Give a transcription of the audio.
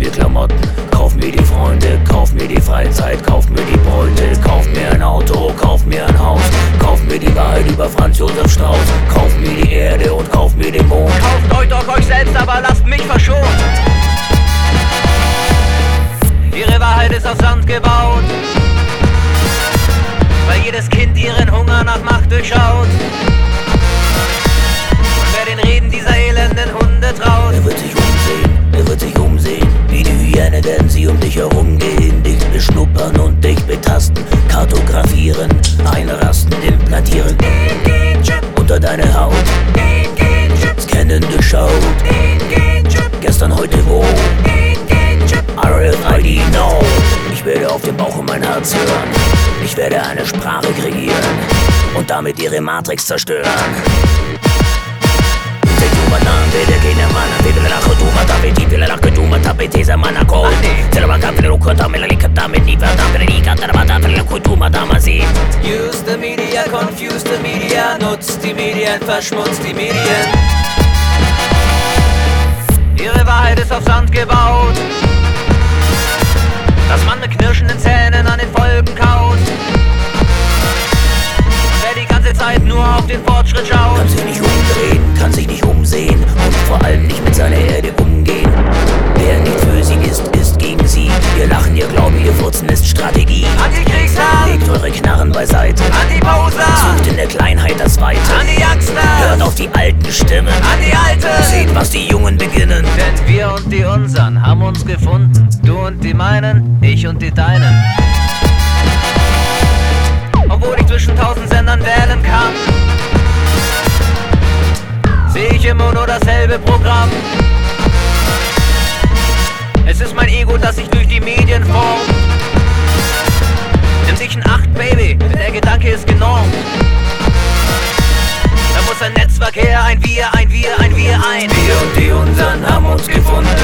mir Klamotten, kauf mir die Freunde, kauf mir die Freizeit, kauf mir die Beute, kauf mir ein Auto, kauf mir ein Haus, kauf mir die Wahrheit über Franz Josef Strauß, kauf mir die Erde und kauf mir den Mond. Kauft euch doch euch selbst, aber lasst mich verschont. Ihre Wahrheit ist auf Sand gebaut, weil jedes Kind ihren Hunger nach Macht durchschaut. Und wer den Reden dieser elenden Hunde traut, er wird sich umsehen, wie die Hyäne werden sie um dich herumgehen, dich beschnuppern und dich betasten, kartografieren, einrasten, implantieren, unter deine Haut, scannen, durchschaut, gestern, heute, wo, RFID, no. Ich werde auf den Bauch und mein Herz hören, ich werde eine Sprache kreieren und damit ihre Matrix zerstören. Use the media, confuse the media, nutzt die Medien, verschmutzt die Medien. Ihre Wahrheit ist auf Sand gebaut, dass man mit knirschenden Zähnen an den Folgen kaut. Und wer die ganze Zeit nur auf den Fortschritt schaut, kann sich nicht umdrehen, kann sich nicht umsehen und vor allem nicht mit seiner Erde umgehen. Wer nicht für sie ist, ist gegen sie. Ihr Lachen, ihr Glauben, ihr Furzen ist Strategie. Antikriegsherren, legt eure Knarren beiseite. Antiposer, sucht in der Kleinheit das Weite. Anti-Youngster, hört auf die alten Stimmen. Anti-Alte, seht, was die Jungen beginnen. Denn wir und die Unsern haben uns gefunden. Du und die meinen, ich und die deinen. Obwohl ich zwischen 1000 Sendern wählen kann, sehe ich immer nur dasselbe Programm. Es ist mein Ego, das sich durch die Medien formt. Nimm dich in Acht, Baby, der Gedanke ist genormt. Da muss ein Netzwerk her, ein Wir, ein Wir, ein Wir, ein. Wir und die Unsern haben uns gefunden.